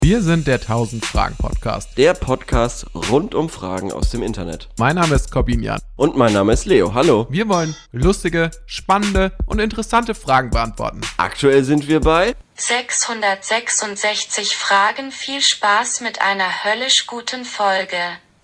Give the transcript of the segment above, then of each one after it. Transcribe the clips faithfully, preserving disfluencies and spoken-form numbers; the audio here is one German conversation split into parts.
Wir sind der tausend-Fragen-Podcast. Der Podcast rund um Fragen aus dem Internet. Mein Name ist Corbinian. Und mein Name ist Leo. Hallo. Wir wollen lustige, spannende und interessante Fragen beantworten. Aktuell sind wir bei sechshundertsechsundsechzig Fragen. Viel Spaß mit einer höllisch guten Folge.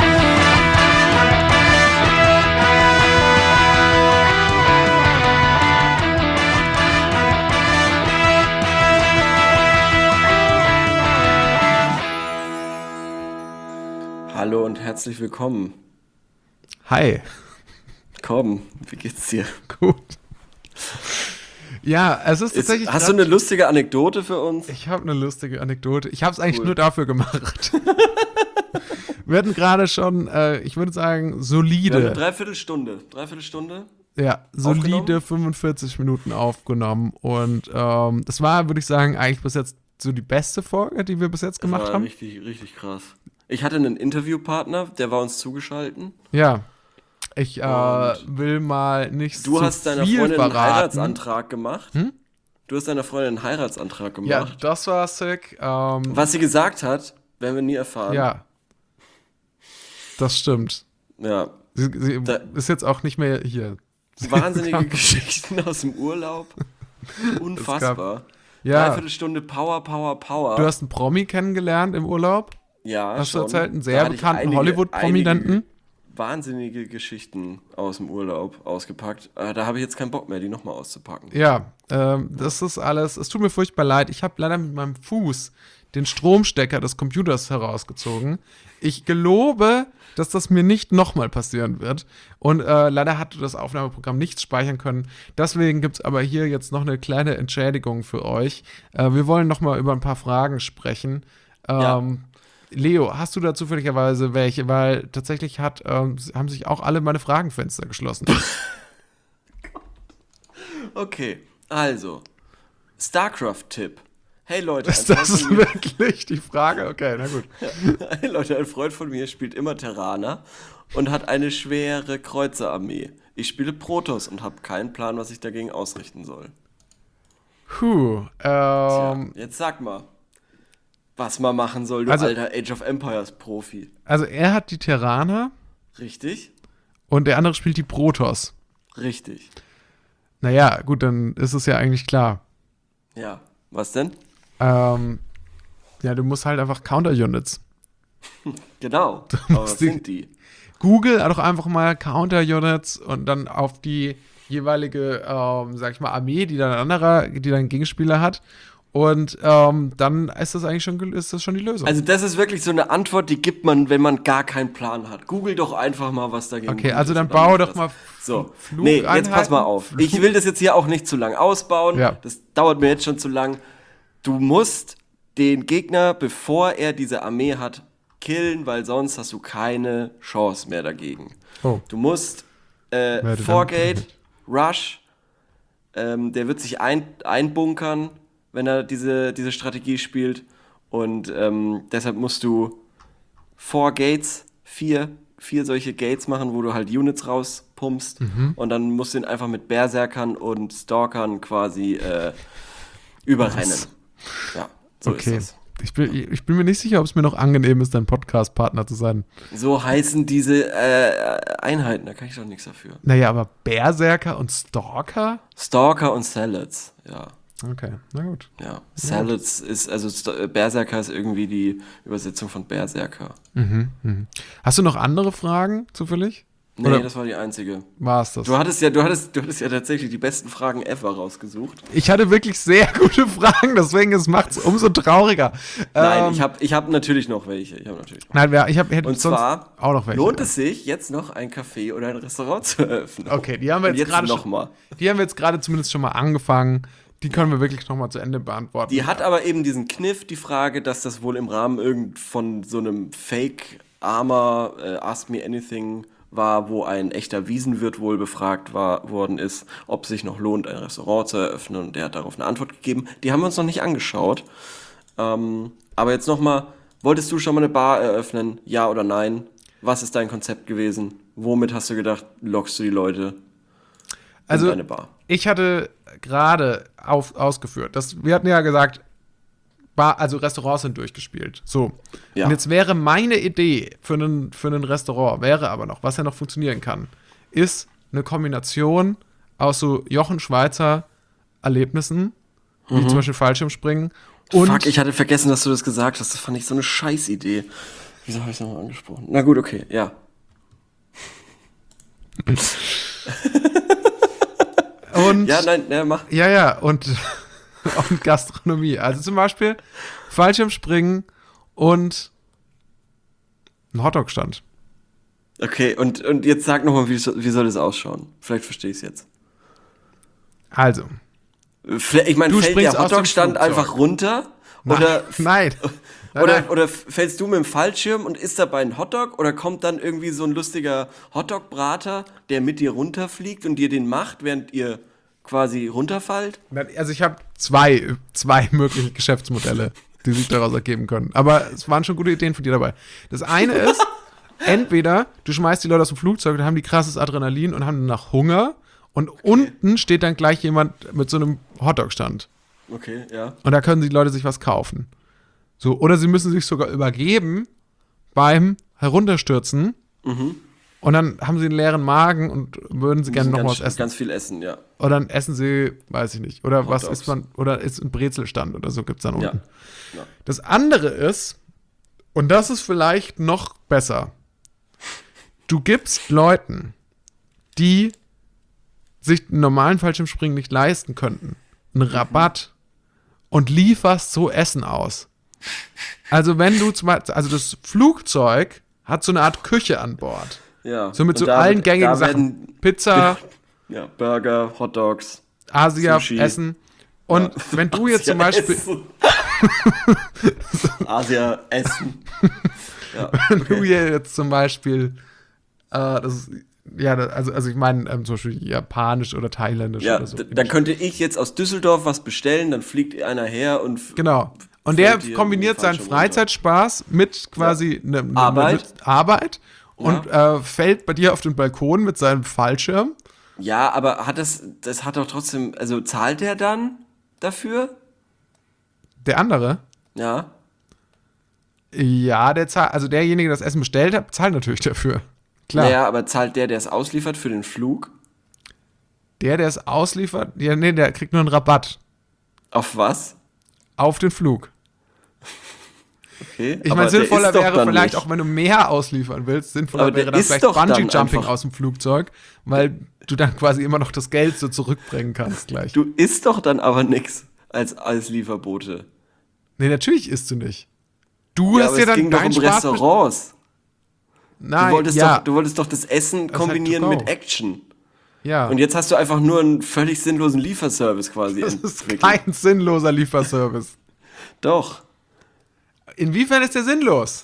Hallo und herzlich willkommen. Hi. Komm, wie geht's dir? Gut. Ja, es ist Ist, tatsächlich... hast du eine lustige Anekdote für uns? Ich habe eine lustige Anekdote. Ich habe es eigentlich Cool. nur dafür gemacht. Wir hatten gerade schon, äh, ich würde sagen, Wir haben solide, eine Dreiviertelstunde. Dreiviertelstunde? ja, solide aufgenommen? fünfundvierzig Minuten aufgenommen. Und ähm, das war, würde ich sagen, eigentlich bis jetzt so die beste Folge, die wir bis jetzt Das gemacht war haben. richtig, richtig krass. Ich hatte einen Interviewpartner, der war uns zugeschalten. Ja. Ich äh, Und will mal nicht Du zu hast deiner viel Freundin einen verraten. Heiratsantrag gemacht. Hm? Du hast deiner Freundin einen Heiratsantrag Ja, gemacht. das war sick. Ähm, Was sie gesagt hat, werden wir nie erfahren. ja. Das stimmt. Ja. Sie, sie Da- ist jetzt auch nicht mehr hier. Wahnsinnige Geschichten aus dem Urlaub. Unfassbar. Ja, Dreiviertelstunde Power, Power, Power. du hast einen Promi kennengelernt im Urlaub. ja, Hast du schon. erzählt? Einen Da sehr hatte ich bekannten einige- Hollywood-Prominenten. einige Wahnsinnige Geschichten aus dem Urlaub ausgepackt. Äh, da habe ich jetzt keinen Bock mehr, die nochmal auszupacken. Ja, ähm, das ist alles. Es tut mir furchtbar leid. Ich habe leider mit meinem Fuß den Stromstecker des Computers herausgezogen. Ich gelobe, dass das mir nicht nochmal passieren wird. Und äh, leider hat das Aufnahmeprogramm nichts speichern können. Deswegen gibt es aber hier jetzt noch eine kleine Entschädigung für euch. Äh, wir wollen nochmal über ein paar Fragen sprechen. Ähm, Ja. Leo, hast du da zufälligerweise welche? Weil tatsächlich hat, ähm, haben sich auch alle meine Fragenfenster geschlossen. Okay, also. StarCraft-Tipp. Hey Leute, Ist ein das Freund von mir, wirklich die Frage? Okay, na gut. hey Leute, ein Freund von mir spielt immer Terraner und hat eine schwere Kreuzerarmee. Ich spiele Protoss und habe keinen Plan, was ich dagegen ausrichten soll. Puh, Tja, ähm, jetzt sag mal, was man machen soll, du Also- alter Age of Empires Profi. also er hat die Terraner Richtig? und der andere spielt die Protoss. Richtig. Naja, gut, dann ist es ja eigentlich klar. Ja. Was denn? Ähm, ja, du musst halt einfach Counter-Units. Genau. Aber was musst die- sind die? Google doch einfach mal Counter-Units und dann auf die jeweilige, ähm, sag ich mal, Armee, die dann ein anderer, die dann einen Gegenspieler hat. Und ähm, dann ist das eigentlich schon, gel- ist das schon die Lösung. Also das ist wirklich so eine Antwort, die gibt man, wenn man gar keinen Plan hat. Google doch einfach mal, was dagegen Okay, gut also ist dann und bau mach doch das. mal So, Flug- nee, jetzt pass mal Flugeinheiten. auf. Ich will das jetzt hier auch nicht zu lang ausbauen. Ja. Das dauert mir jetzt schon zu lang. Du musst den Gegner, bevor er diese Armee hat, killen, weil sonst hast du keine Chance mehr dagegen. Oh. Du musst äh, Werde Foregate, dann- Rush, ähm, der wird sich ein, einbunkern, wenn er diese, diese Strategie spielt. Und ähm, deshalb musst du Four Gates, vier, vier solche Gates machen, wo du halt Units rauspumpst. Mhm. Und dann musst du ihn einfach mit Berserkern und Stalkern quasi äh, überrennen. Was? Ja, so Okay. ist das. Ich bin, ich bin mir nicht sicher, ob es mir noch angenehm ist, dein Podcast-Partner zu sein. So heißen diese äh, Einheiten, da kann ich doch nichts dafür. Naja, aber Berserker und Stalker? Stalker und Salads, ja. Okay, na gut. Ja, Salads ist, also St- Berserker ist irgendwie die Übersetzung von Berserker. Mhm, mhm. Hast du noch andere Fragen zufällig? Nee, Oder das war die einzige. war es das? Du hattest ja, du hattest, du hattest ja tatsächlich die besten Fragen ever rausgesucht. Ich hatte wirklich sehr gute Fragen, deswegen macht es umso trauriger. Nein, Ähm, ich habe ich hab natürlich noch welche. Ich habe natürlich noch. Nein, wer- ich hab, hätte Und sonst zwar auch noch welche. lohnt es sich, jetzt noch ein Café oder ein Restaurant zu eröffnen. Okay, die haben wir Und jetzt, jetzt gerade noch schon- mal. Die haben wir jetzt gerade zumindest schon mal angefangen. Die können wir wirklich noch mal zu Ende beantworten. Die hat aber eben diesen Kniff, die Frage, dass das wohl im Rahmen irgend von so einem Fake-Armer äh, Ask Me Anything war, wo ein echter Wiesenwirt wohl befragt war, worden ist, ob es sich noch lohnt, ein Restaurant zu eröffnen. Und der hat darauf eine Antwort gegeben. Die haben wir uns noch nicht angeschaut. Ähm, aber jetzt nochmal, wolltest du schon mal eine Bar eröffnen? Ja oder nein? Was ist dein Konzept gewesen? Womit hast du gedacht, lockst du die Leute in Also, deine Bar? ich hatte gerade auf, ausgeführt, dass, wir hatten ja gesagt, Bar, also Restaurants sind durchgespielt. So. Ja. Und jetzt wäre meine Idee für ein für ein Restaurant, wäre aber noch, was ja noch funktionieren kann, ist eine Kombination aus so Jochen Schweizer Erlebnissen, wie zum Beispiel Fallschirmspringen. Und Fuck, ich hatte vergessen, dass du das gesagt hast. Das fand ich so eine Scheißidee. Wieso habe ich das nochmal angesprochen? Na gut, okay, ja. und Ja, nein, ja, mach. ja, ja, und, und Gastronomie. Also zum Beispiel Fallschirmspringen und ein Hotdog-Stand. Okay, und, und jetzt sag nochmal, wie, so- wie soll das ausschauen? Vielleicht verstehe ich es jetzt. Also, Vielleicht- Ich meine, Du fällt springst der aus dem Hotdog-Stand Flugzeug. einfach runter? Oder, nein. oder, Nein. oder fällst du mit dem Fallschirm und isst dabei ein Hotdog? Oder kommt dann irgendwie so ein lustiger Hotdog-Brater, der mit dir runterfliegt und dir den macht, während ihr quasi runterfallt? Also ich habe zwei, zwei mögliche Geschäftsmodelle, die sich daraus ergeben können. Aber es waren schon gute Ideen von dir dabei. Das eine ist, entweder du schmeißt die Leute aus dem Flugzeug, dann haben die krasses Adrenalin und haben danach Hunger. Und unten steht dann gleich jemand mit so einem Hotdog-Stand. Okay, ja. Und da können die Leute sich was kaufen. So, oder sie müssen sich sogar übergeben beim Herunterstürzen. Und dann haben sie einen leeren Magen und würden sie gerne noch ganz, was essen. Ganz viel essen, ja. Oder dann essen sie, weiß ich nicht. Oder was Hotdogs. isst man? Oder ist ein Brezelstand oder so gibt's dann Ja. unten. Ja. Das andere ist, und das ist vielleicht noch besser, du gibst Leuten, die sich einen normalen Fallschirmspringen nicht leisten könnten, einen Rabatt und lieferst so Essen aus. Also wenn du zum Beispiel, also das Flugzeug hat so eine Art Küche an Bord. Ja. So mit Und so da allen wird- gängigen da Sachen. werden- Pizza, Ja, Burger, Hotdogs. Asia, Sushi. Essen. Und wenn du jetzt zum Beispiel, Essen. Asia essen. Ja. wenn du hier jetzt zum Beispiel, äh, das ist, ja, das- also, also ich meine ähm, zum Beispiel japanisch oder thailändisch Ja, oder so. d- dann könnte ich jetzt aus Düsseldorf was bestellen, dann fliegt einer her und f- Genau. Und fällt der dir kombiniert ein seinen Fallschirm Freizeitspaß mit quasi ne, ne, Arbeit. Ne, Arbeit und äh, fällt bei dir auf den Balkon mit seinem Fallschirm. Ja, aber hat das, das hat doch trotzdem, also zahlt der dann dafür? Der andere, Ja. ja, der zahlt, also derjenige, der das Essen bestellt hat, zahlt natürlich dafür. Klar. Naja, aber zahlt der, der es ausliefert für den Flug? Der, der es ausliefert, ja, nee, der kriegt nur einen Rabatt Auf was? auf den Flug. Okay. Ich aber meine, der sinnvoller ist doch wäre dann vielleicht nicht. auch, wenn du mehr ausliefern willst, sinnvoller Aber der wäre dann ist vielleicht doch dann Bungee-Jumping einfach- aus dem Flugzeug, weil du dann quasi immer noch das Geld so zurückbringen kannst gleich. Du isst doch dann aber nix als, als Lieferbote. Nee, natürlich isst du nicht. Du Ja, hast aber dir es dann ging doch deinen um Spaß Restaurants. Nein, Du wolltest, ja, doch, du wolltest doch das Essen halt kombinieren to go. mit Action. ja. Und jetzt hast du einfach nur einen völlig sinnlosen Lieferservice quasi Das ist entwickelt. kein sinnloser Lieferservice. Doch. Inwiefern ist der sinnlos?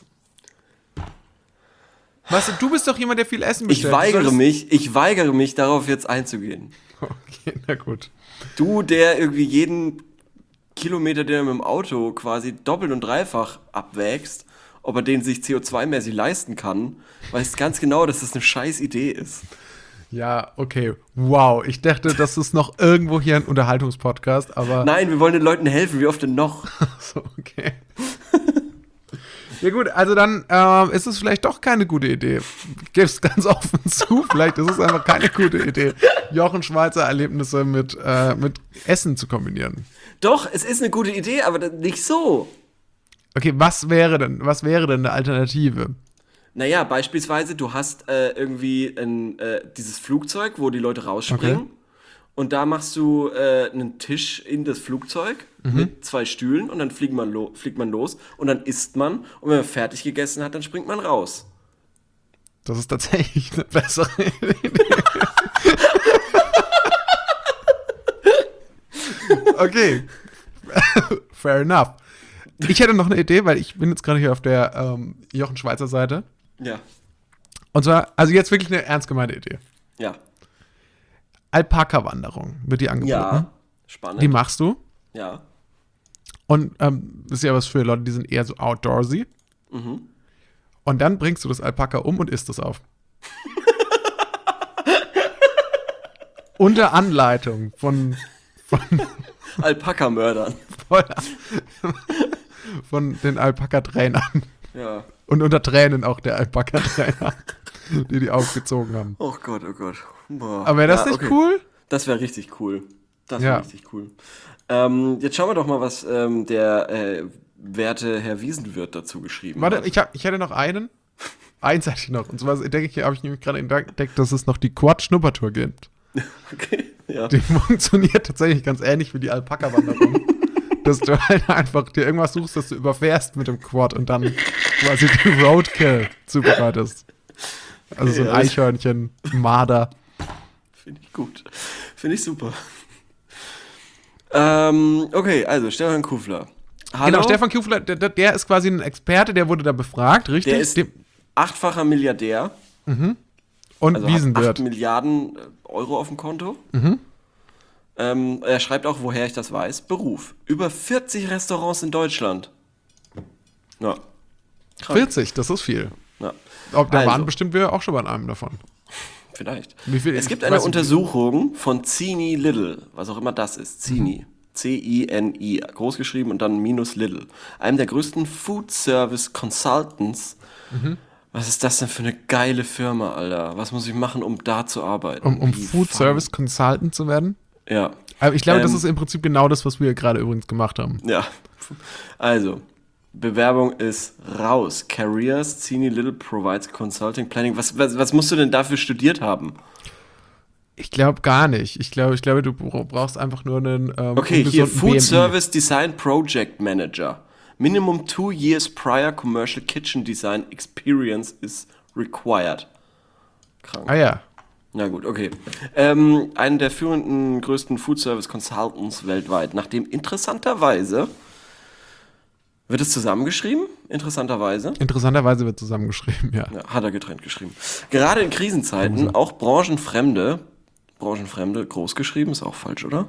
Weißt du, du bist doch jemand, der viel Essen Ich bestellt. Du weigere solltest- mich, ich weigere mich, darauf jetzt einzugehen. Okay, na gut. Du, der irgendwie jeden Kilometer, den du mit dem Auto quasi doppelt und dreifach abwägst, ob er den sich C O zwei mäßig leisten kann, weißt ganz genau, dass das eine scheiß Idee ist. Ja, okay. Wow. Ich dachte, das ist noch irgendwo hier ein Unterhaltungspodcast, aber. Nein, wir wollen den Leuten helfen, wie oft denn noch? So, okay. Ja gut, also dann ähm, ist es vielleicht doch keine gute Idee. Ich gebe es ganz offen zu, vielleicht ist es einfach keine gute Idee, Jochen Schweizer Erlebnisse mit, äh, mit Essen zu kombinieren. Doch, es ist eine gute Idee, aber das- nicht so. Okay, was wäre denn, was wäre denn eine Alternative? Naja, beispielsweise, du hast äh, irgendwie ein, äh, dieses Flugzeug, wo die Leute rausspringen. Okay. Und da machst du äh, einen Tisch in das Flugzeug Mhm. mit zwei Stühlen und dann fliegt man, lo fliegt man los und dann isst man. Und wenn man fertig gegessen hat, dann springt man raus. Das ist tatsächlich eine bessere Idee. Okay. Fair enough. Ich hätte noch eine Idee, weil ich bin jetzt gerade hier auf der ähm, Jochen Schweizer Seite. Ja, Und zwar, also jetzt wirklich eine ernst gemeinte Idee. ja, Alpaka-Wanderung wird dir angeboten. ja. Spannend. Die machst du. ja. Und ähm, das ist ja was für Leute, die sind eher so outdoorsy. Mhm. Und dann bringst du das Alpaka um und isst es auf. Unter Anleitung von, von Alpaka-Mördern. voll, von den Alpaka-Trainern. Ja. Und unter Tränen auch der Alpaka-Trainer, die die aufgezogen haben. Oh Gott, oh Gott. Boah. Aber wäre das Ja, nicht okay. cool? Das wäre richtig cool. Das wäre Ja. richtig cool. Ähm, jetzt schauen wir doch mal, was ähm, der äh, werte Herr Wiesenwirt dazu geschrieben Warte, hat. ich, hab, ich hätte noch einen. Eins hatte ich noch. Und zwar denke ich, habe ich nämlich gerade entdeckt, dass es noch die Quad-Schnuppertour gibt. Okay, ja. Die funktioniert tatsächlich ganz ähnlich wie die Alpaka-Wanderung. Dass du halt einfach dir irgendwas suchst, das du überfährst mit dem Quad und dann quasi den Roadkill zubereitest. Also so ein Ja, das- Eichhörnchen, Marder. Finde ich gut. Finde ich super. Ähm, okay, also Stefan Kufler. Hallo, Genau, Stefan Kufler, der, der- der ist quasi ein Experte, der wurde da befragt, richtig? der ist Dem- achtfacher Milliardär. und Also hat Wiesenwirt. acht Milliarden Euro auf dem Konto. Ähm, er schreibt auch, woher ich das weiß. Beruf. Über vierzig Restaurants in Deutschland. Ja. Krank. vierzig, das ist viel. Ja. Ob, da Also. waren bestimmt wir auch schon bei einem davon. Vielleicht. Wie viel- Es gibt ich eine weiß nicht, Untersuchung von Cini Little, was auch immer das ist. Cini. C I N I, groß geschrieben und dann minus Little. Einem der größten Food Service Consultants. Was ist das denn für eine geile Firma, Alter? Was muss ich machen, um da zu arbeiten? Um, um Wie Food fun. Service Consultant zu werden. Ja. Aber ich glaube, das Ähm, ist im Prinzip genau das, was wir gerade übrigens gemacht haben. Ja. Also, Bewerbung ist raus. Careers, Cini Little provides Consulting Planning. Was, was, was musst du denn dafür studiert haben? Ich glaube gar nicht. Ich glaube, ich glaube, du bra- brauchst einfach nur einen ähm, Okay, hier ungesunden Food B M I. Service Design Project Manager. Minimum two years prior commercial kitchen design experience is required. Krank. Ah ja. Na gut, okay. Ähm, einen der führenden größten Food Service Consultants weltweit, nachdem interessanterweise wird es zusammengeschrieben, interessanterweise. Interessanterweise wird zusammengeschrieben, ja. Ja, hat er getrennt geschrieben. Gerade in Krisenzeiten auch branchenfremde, branchenfremde groß geschrieben, ist auch falsch, oder?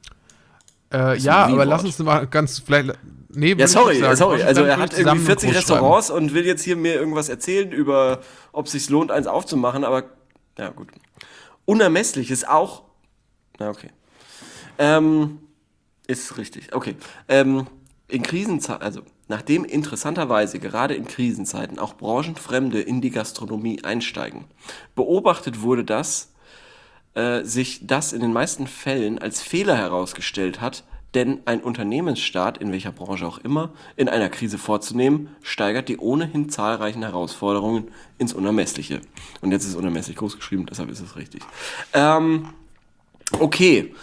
Äh, ist ja, ein aber Wie-Wort. lass uns mal ganz vielleicht. Nee, Ja, würde ich sorry, nicht sagen. sorry. Lass uns Also dann er ruhig hat zusammen irgendwie einen vierzig Groß schreiben. Restaurants und will jetzt hier mir irgendwas erzählen über, ob es sich lohnt, eins aufzumachen, aber ja gut. Unermesslich ist auch, na okay. Ähm, ist richtig, okay. Ähm, in Krisenzeiten, also nachdem interessanterweise gerade in Krisenzeiten auch Branchenfremde in die Gastronomie einsteigen, beobachtet wurde, dass äh, sich das in den meisten Fällen als Fehler herausgestellt hat, denn ein Unternehmensstart, in welcher Branche auch immer, in einer Krise vorzunehmen, steigert die ohnehin zahlreichen Herausforderungen ins Unermessliche. Und jetzt ist unermesslich groß geschrieben, deshalb ist es richtig. Ähm, okay.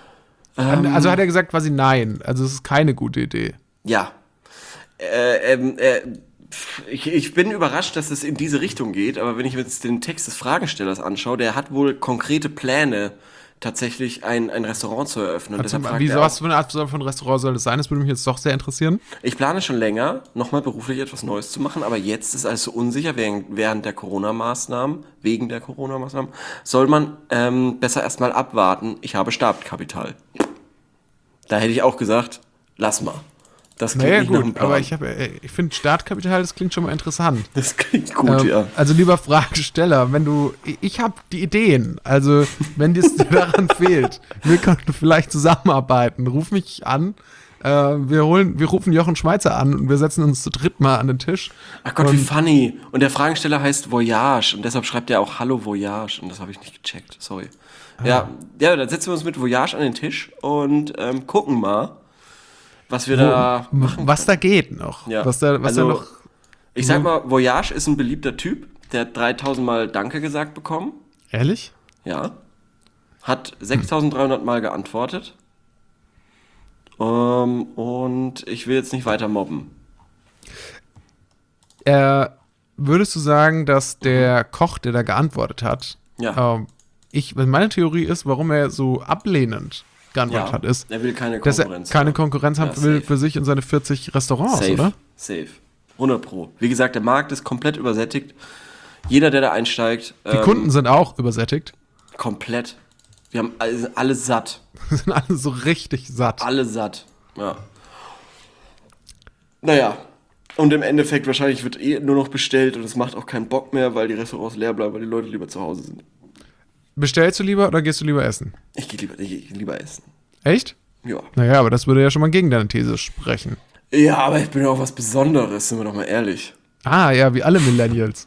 Also hat er gesagt quasi nein. Also es ist keine gute Idee. Ja. Äh, ähm, äh, ich, ich bin überrascht, dass es in diese Richtung geht, aber wenn ich mir jetzt den Text des Fragestellers anschaue, der hat wohl konkrete Pläne, tatsächlich ein, ein Restaurant zu eröffnen. Und Also, deshalb fragt wie er was auch, für eine Art von Restaurant soll das sein? Das würde mich jetzt doch sehr interessieren. ich plane schon länger, nochmal beruflich etwas Neues zu machen, aber jetzt ist alles so unsicher während, während der Corona-Maßnahmen, wegen der Corona-Maßnahmen, soll man ähm, besser erstmal abwarten. Ich habe Startkapital. Da hätte ich auch gesagt, lass mal. Das klingt Naja, nicht nach einem gut, Plan. aber ich, hab, äh, ich finde Startkapital, das klingt schon mal interessant. Das klingt gut, Ähm, ja. Also lieber Fragesteller, wenn du, ich, ich habe die Ideen, also wenn dir es daran fehlt, wir könnten vielleicht zusammenarbeiten, ruf mich an, äh, wir holen, wir rufen Jochen Schweizer an und wir setzen uns zu dritt mal an den Tisch. Ach Gott, wie und, funny. Und der Fragesteller heißt Voyage und deshalb schreibt er auch Hallo Voyage und das habe ich nicht gecheckt, sorry. Ah. Ja, ja, dann setzen wir uns mit Voyage an den Tisch und ähm, gucken mal, was wir da machen. was da geht noch, Ja. was da, was Also, da noch, Ich sag mal, Voyage ist ein beliebter Typ, der hat dreitausend Mal Danke gesagt bekommen, ehrlich? ja, hat sechstausenddreihundert Mal geantwortet ähm, und ich will jetzt nicht weiter mobben. Äh, würdest du sagen, dass der Koch, der da geantwortet hat, Ja. ähm, ich, meine Theorie ist, warum er so ablehnend geantwortet Ja, hat, ist, er will keine dass er Konkurrenz keine haben. Konkurrenz haben Ja, will safe. für sich und seine vierzig Restaurants, Safe, oder? safe. hundert Pro. Wie gesagt, der Markt ist komplett übersättigt. Jeder, der da einsteigt, Die ähm, Kunden sind auch übersättigt. komplett. Wir haben alle, alle satt. sind alle so richtig satt. Alle satt. Ja. Naja. Und im Endeffekt wahrscheinlich wird eh nur noch bestellt und es macht auch keinen Bock mehr, weil die Restaurants leer bleiben, weil die Leute lieber zu Hause sind. Bestellst du lieber oder gehst du lieber essen? Ich gehe lieber, ich, ich lieber essen. Echt? Ja. Naja, aber das würde ja schon mal gegen deine These sprechen. Ja, aber ich bin ja auch was Besonderes, sind wir doch mal ehrlich. Ah, ja, wie alle Millennials.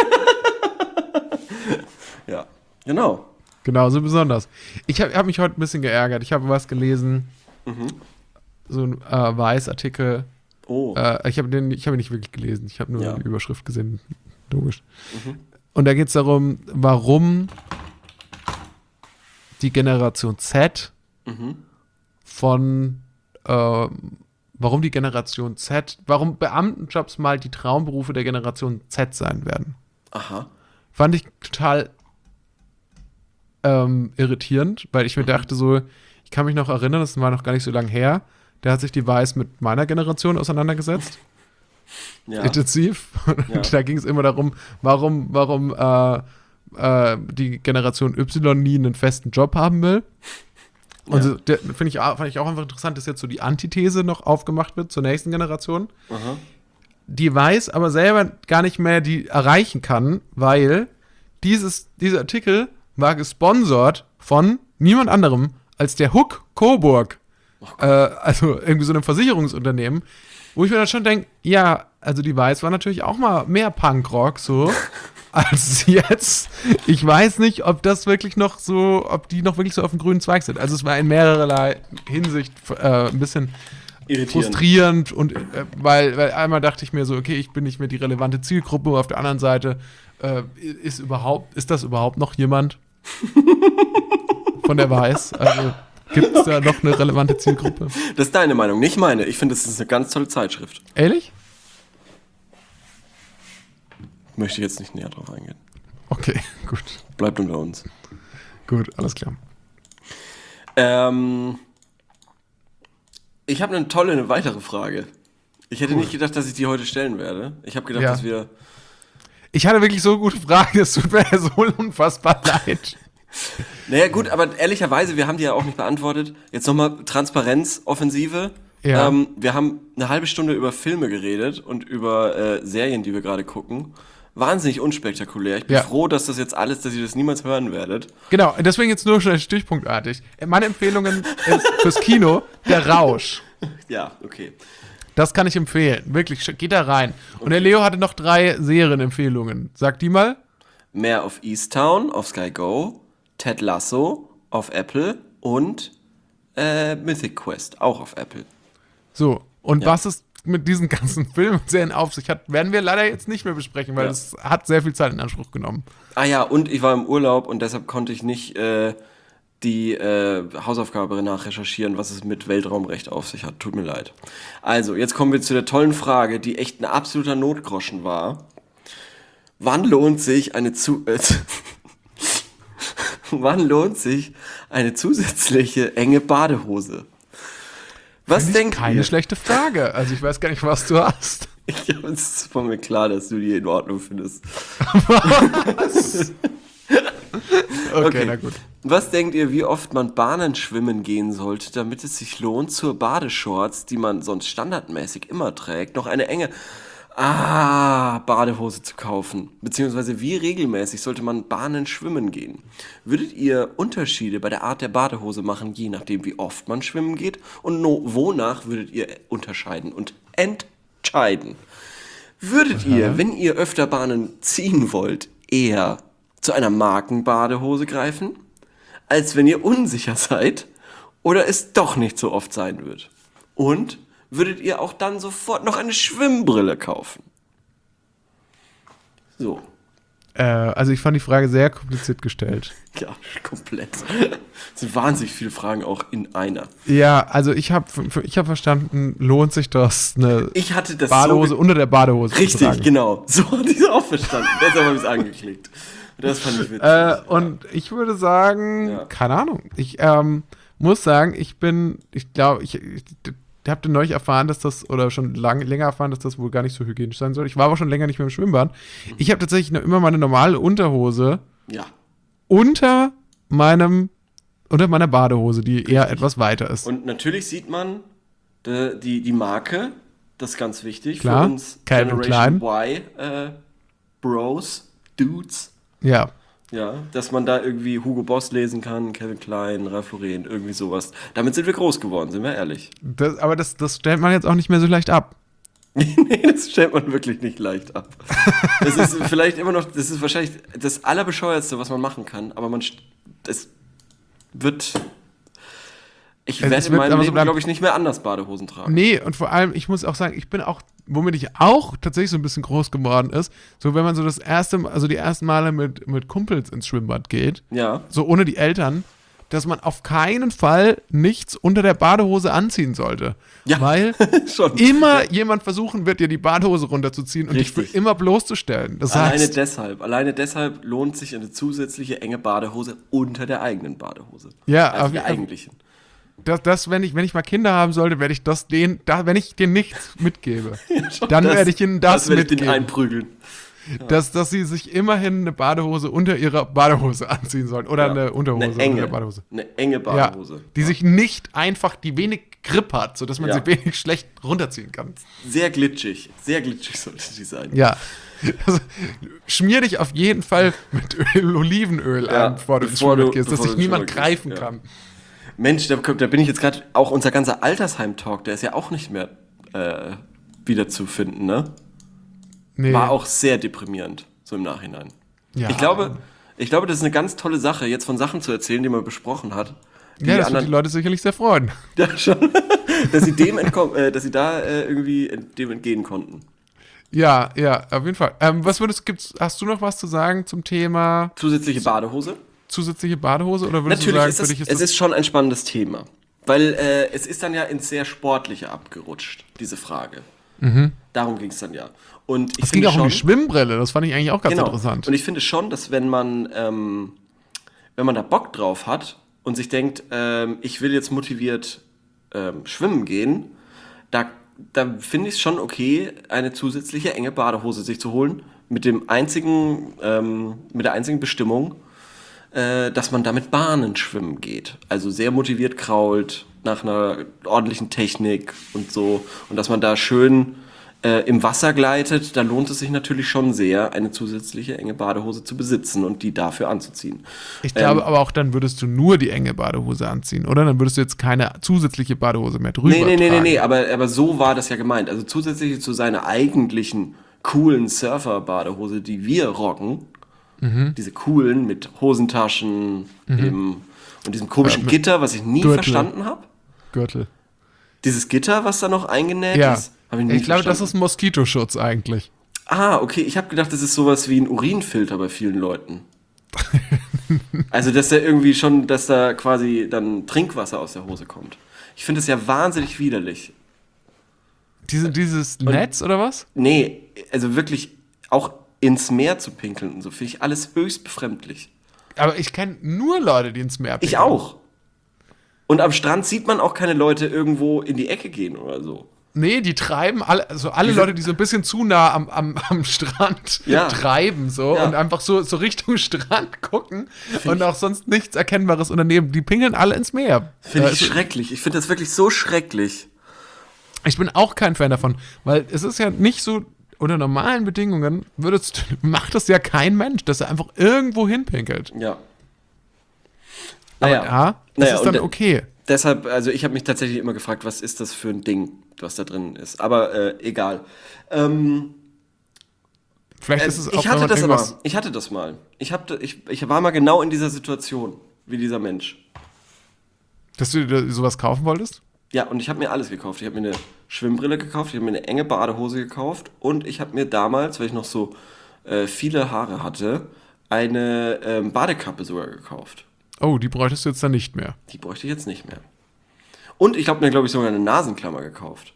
Ja, genau. Genau, so besonders. Ich habe hab mich heute ein bisschen geärgert. Ich habe was gelesen, Mhm. so ein äh, Weiß-Artikel. Oh. Äh, ich habe den, ich habe ihn nicht wirklich gelesen. Ich habe nur Ja. die Überschrift gesehen. Logisch. Mhm. Und da geht es darum, warum die Generation Z Mhm. von, äh, warum die Generation Z, warum Beamtenjobs mal die Traumberufe der Generation Z sein werden. Aha. Fand ich total ähm, irritierend, weil ich mir dachte so, ich kann mich noch erinnern, das war noch gar nicht so lange her, da hat sich die Weiß mit meiner Generation auseinandergesetzt, Ja. intensiv. Und Ja. da ging es immer darum, warum, warum äh, äh, die Generation Y nie einen festen Job haben will. Und Ja. so, der, finde ich, auch- fand ich auch einfach interessant, dass jetzt so die Antithese noch aufgemacht wird zur nächsten Generation, Aha. die Weiß aber selber gar nicht mehr die erreichen kann, weil dieses, dieser Artikel war gesponsert von niemand anderem als der Huck Coburg. Äh, also irgendwie so einem Versicherungsunternehmen, wo ich mir dann schon denke, ja, also die Weiß war natürlich auch mal mehr Punkrock so als jetzt. Ich weiß nicht, ob das wirklich noch so, ob die noch wirklich so auf dem grünen Zweig sind. Also es war in mehrerlei Hinsicht äh, ein bisschen Irritierend. frustrierend und äh, weil, weil einmal dachte ich mir so, okay, ich bin nicht mehr die relevante Zielgruppe, auf der anderen Seite äh, ist überhaupt, ist das überhaupt noch jemand von der Weiß? Also gibt es da noch eine relevante Zielgruppe? Das ist deine Meinung, nicht meine. Ich finde, das ist eine ganz tolle Zeitschrift. Ehrlich? Möchte jetzt nicht näher drauf eingehen. Okay, gut. Bleibt unter uns. Gut, alles klar. Ähm, ich habe eine tolle, eine weitere Frage. Ich hätte Cool. nicht gedacht, dass ich die heute stellen werde. Ich habe gedacht, Ja. dass wir... Ich hatte wirklich so gute Fragen, es tut mir so unfassbar leid. Naja gut, aber ehrlicherweise, wir haben die ja auch nicht beantwortet. Jetzt nochmal Transparenz-Offensive. Ja. Ähm, wir haben eine halbe Stunde über Filme geredet und über äh, Serien, die wir gerade gucken. Wahnsinnig unspektakulär. Ich bin Ja. froh, dass das jetzt alles, dass ihr das niemals hören werdet. Genau, deswegen jetzt nur schnell stichpunktartig. Meine Empfehlungen ist fürs Kino Der Rausch. Ja, okay. Das kann ich empfehlen. Wirklich, sch- geht da rein. Und der Leo hatte noch drei Serienempfehlungen. Sag die mal. Mehr auf Easttown auf Sky Go, Ted Lasso auf Apple und äh, Mythic Quest auch auf Apple. So, und Ja. was es mit diesen ganzen Filmen und Serien auf sich hat, werden wir leider jetzt nicht mehr besprechen, weil Ja. es hat sehr viel Zeit in Anspruch genommen. Ah ja, und ich war im Urlaub und deshalb konnte ich nicht äh, die äh, Hausaufgabe nachrecherchieren, was es mit Weltraumrecht auf sich hat. Tut mir leid. Also, jetzt kommen wir zu der tollen Frage, die echt ein absoluter Notgroschen war. Wann lohnt sich eine zu äh, Wann lohnt sich eine zusätzliche enge Badehose? Was Finde ich denkt keine ihr? schlechte Frage. Also ich weiß gar nicht, was du hast. Ich, es ist von mir klar, dass du die in Ordnung findest. Okay, Okay. na gut. Was denkt ihr, wie oft man Bahnen schwimmen gehen sollte, damit es sich lohnt, zur Badeshorts, die man sonst standardmäßig immer trägt, noch eine enge Ah, Badehose zu kaufen? Beziehungsweise wie regelmäßig sollte man Bahnen schwimmen gehen? Würdet ihr Unterschiede bei der Art der Badehose machen, je nachdem, wie oft man schwimmen geht? Und no, wonach würdet ihr unterscheiden und entscheiden? Würdet ihr, wenn ihr öfter Bahnen ziehen wollt, eher zu einer Markenbadehose greifen, als wenn ihr unsicher seid oder es doch nicht so oft sein wird? Und würdet ihr auch dann sofort noch eine Schwimmbrille kaufen? So, Äh, also ich fand die Frage sehr kompliziert gestellt. ja, komplett. Es sind wahnsinnig viele Fragen auch in einer. Ja, also ich habe ich hab verstanden, lohnt sich das, eine Ich hatte das Badehose so... unter der Badehose zu Richtig, tragen. genau. So hatte ich es auch verstanden. Deshalb habe ich es angeklickt. Das fand ich witzig. Äh, und ich würde sagen, Ja. keine Ahnung. Ich ähm, muss sagen, ich bin, ich glaube, ich, ich, ich habe neulich erfahren, dass das, oder schon lang, länger erfahren, dass das wohl gar nicht so hygienisch sein soll. Ich war aber schon länger nicht mehr im Schwimmbad. Ich habe tatsächlich noch immer meine normale Unterhose Ja. unter meinem, unter meiner Badehose, die eher etwas weiter ist. Und natürlich sieht man die, die, die Marke, das ist ganz wichtig Klar, für uns Calvin Generation Klein. Y äh, Bros, Dudes. Ja. Ja, dass man da irgendwie Hugo Boss lesen kann, Kevin Klein, Ralph Lauren, irgendwie sowas. Damit sind wir groß geworden, sind wir ehrlich. Das, aber das, das stellt man jetzt auch nicht mehr so leicht ab. Nee, das stellt man wirklich nicht leicht ab. Das ist vielleicht immer noch, das ist wahrscheinlich das Allerbescheuertste, was man machen kann, aber man, es wird, ich Es werde in wird meinem aber so Leben, bleiben. glaube ich, nicht mehr anders Badehosen tragen. Nee, und vor allem, ich muss auch sagen, ich bin auch, womit ich auch tatsächlich so ein bisschen groß geworden ist, so wenn man so das erste, also die ersten Male mit, mit Kumpels ins Schwimmbad geht, Ja, so ohne die Eltern, dass man auf keinen Fall nichts unter der Badehose anziehen sollte. Ja. Weil schon. immer jemand versuchen wird, dir die Badehose runterzuziehen und dich für Richtig. immer bloßzustellen. Das Alleine heißt, deshalb, alleine deshalb lohnt sich eine zusätzliche enge Badehose unter der eigenen Badehose. Ja, also aber- der eigentlichen. das, das, wenn ich, wenn ich mal Kinder haben sollte, werde ich das denen, da, wenn ich denen nichts mitgebe, Schon dann das- werde ich ihnen das, das werde ich denen mitgeben. einprügeln. Dass, dass sie sich immerhin eine Badehose unter ihrer Badehose anziehen sollen. Oder Ja. eine Unterhose Eine enge, unter der Badehose. eine enge Ja, Badehose. die sich nicht einfach, die wenig Grip hat, sodass man Ja. sie wenig schlecht runterziehen kann. Sehr glitschig, sehr glitschig sollte die sein. Ja. Also, schmier dich auf jeden Fall mit Öl, Olivenöl Ja, an, bevor du ins bevor du- Schwimmbad gehst, dass bevor dich du ins niemand Schwimmbad gehst, greifen ja. kann. Mensch, da, da bin ich jetzt gerade, auch unser ganzer Altersheim-Talk, der ist ja auch nicht mehr äh, wiederzufinden, ne? Nee. War auch sehr deprimierend, so im Nachhinein. Ja. Ich glaube, ich glaube, das ist eine ganz tolle Sache, jetzt von Sachen zu erzählen, die man besprochen hat. Die Ja, das wird anderen, die Leute sicherlich sehr freuen. ja, schon, dass sie dem entkommen, äh, dass sie da äh, irgendwie ent- dem entgehen konnten. Ja, ja, auf jeden Fall. Ähm, was würdest gibt's, hast du noch was zu sagen zum Thema Zusätzliche Badehose? zusätzliche Badehose? Oder würdest Natürlich du sagen, ist für es, dich ist es das ist schon ein spannendes Thema. Weil äh, es ist dann ja ins sehr Sportliche abgerutscht, diese Frage. Darum ging es dann ja. Und ich es ging finde auch um schon, die Schwimmbrille, das fand ich eigentlich auch ganz genau. interessant. Und ich finde schon, dass wenn man, ähm, wenn man da Bock drauf hat und sich denkt, ähm, ich will jetzt motiviert ähm, schwimmen gehen, da, da finde ich es schon okay, eine zusätzliche enge Badehose sich zu holen, mit dem einzigen, ähm, mit der einzigen Bestimmung, äh, dass man damit Bahnen schwimmen geht. Also sehr motiviert krault, nach einer ordentlichen Technik und so. Und dass man da schön äh, im Wasser gleitet, da lohnt es sich natürlich schon sehr, eine zusätzliche enge Badehose zu besitzen und die dafür anzuziehen. Ich glaube Ähm, aber auch, dann würdest du nur die enge Badehose anziehen, oder? Dann würdest du jetzt keine zusätzliche Badehose mehr drüber Nee, nee, nee, nee, tragen. nee, aber, aber so war das ja gemeint. Also zusätzlich zu seiner eigentlichen coolen Surfer-Badehose, die wir rocken, Mhm. diese coolen mit Hosentaschen eben, und diesem komischen mit Gitter, was ich nie Gürtel. verstanden habe. Gürtel. Dieses Gitter, was da noch eingenäht Ja, ist, habe ich nie ich glaube, das verstanden. ist Moskitoschutz eigentlich. Ah, okay, ich habe gedacht, das ist sowas wie ein Urinfilter bei vielen Leuten. Also, dass da irgendwie schon, dass da quasi dann Trinkwasser aus der Hose kommt. Ich finde es ja wahnsinnig widerlich. Diese, dieses Netz oder was? Nee, also wirklich auch ins Meer zu pinkeln und so, finde ich alles höchst befremdlich. Aber ich kenne nur Leute, die ins Meer Ich pinkeln. auch. Und am Strand sieht man auch keine Leute irgendwo in die Ecke gehen oder so. Nee, die treiben alle, also alle Diese- Leute, die so ein bisschen zu nah am, am, am Strand Ja. treiben so Ja. und einfach so, so Richtung Strand gucken und auch sonst nichts Erkennbares unternehmen. Die pinkeln alle ins Meer. Finde Äh, ich es- schrecklich. Ich finde das wirklich so schrecklich. Ich bin auch kein Fan davon, weil es ist ja nicht so, unter normalen Bedingungen würdest, macht das ja kein Mensch, dass er einfach irgendwo hinpinkelt. Ja. Aber Naja. ja, das Naja, ist und dann de- okay. Deshalb, also ich habe mich tatsächlich immer gefragt, was ist das für ein Ding, was da drin ist. Aber äh, egal. Ähm, Vielleicht äh, ist es auch, ich wenn hatte man das irgendwas- aber. Ich hatte das mal. Ich, hab, da- ich, ich war mal genau in dieser Situation, wie dieser Mensch. dass du dir sowas kaufen wolltest? Ja, und ich habe mir alles gekauft. Ich habe mir eine Schwimmbrille gekauft, ich habe mir eine enge Badehose gekauft und ich habe mir damals, weil ich noch so äh, viele Haare hatte, eine ähm, Badekappe sogar gekauft. Oh, die bräuchtest du jetzt dann nicht mehr. Die bräuchte ich jetzt nicht mehr. Und ich habe mir, glaube ich, sogar eine Nasenklammer gekauft.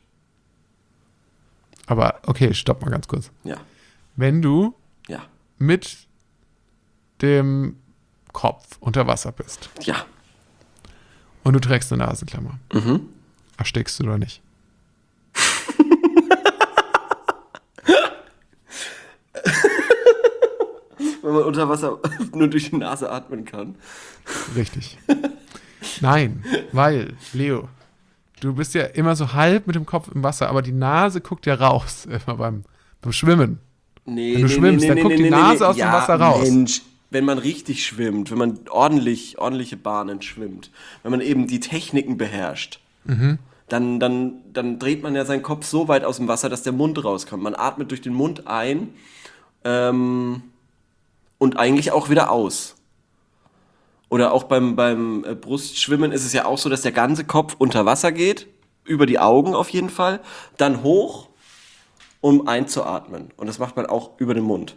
Aber okay, stopp mal ganz kurz. Ja, Wenn du ja, mit dem Kopf unter Wasser bist ja. und du trägst eine Nasenklammer, Mhm. erstickst du oder nicht? Wenn man unter Wasser nur durch die Nase atmen kann. Richtig. Nein, weil, Leo, du bist ja immer so halb mit dem Kopf im Wasser, aber die Nase guckt ja raus, immer beim, beim Schwimmen. Nee, Wenn du schwimmst, dann guckt die Nase aus dem Wasser raus. Mensch, wenn man richtig schwimmt, wenn man ordentlich, ordentliche Bahnen schwimmt, wenn man eben die Techniken beherrscht, Mhm. dann, dann, dann dreht man ja seinen Kopf so weit aus dem Wasser, dass der Mund rauskommt. Man atmet durch den Mund ein ähm, und eigentlich auch wieder aus. Oder auch beim, beim äh, Brustschwimmen ist es ja auch so, dass der ganze Kopf unter Wasser geht, über die Augen auf jeden Fall, dann hoch, um einzuatmen. Und das macht man auch über den Mund.